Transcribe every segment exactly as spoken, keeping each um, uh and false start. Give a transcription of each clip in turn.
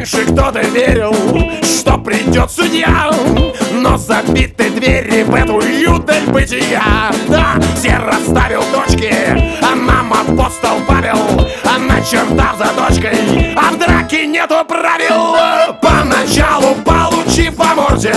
Раньше кто-то верил, что придет судья, но забиты двери в эту юдаль бытия. Да, все расставил точки, а нам апостол Павел, а начертав за дочкой, а в драке нету правил. Поначалу, получив по морде,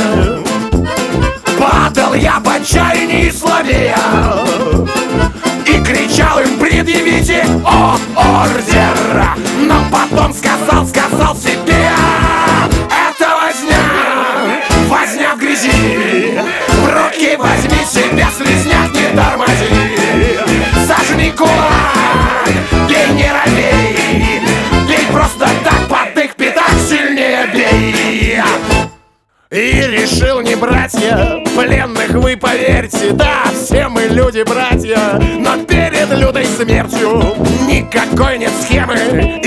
падал я в отчаянии слабея и кричал им: предъявите о ордер. Но потом сказал, сказал себе: это возня, возня в грязи. В руки возьми себя, слизняк, не тормози. Сожми кулак, бей, не робей, бей просто так, под их пятак сильнее бей. И решил не брать я пленных, вы поверьте. Да, все мы люди-братья, но перед лютой смертью никакой нет схемы.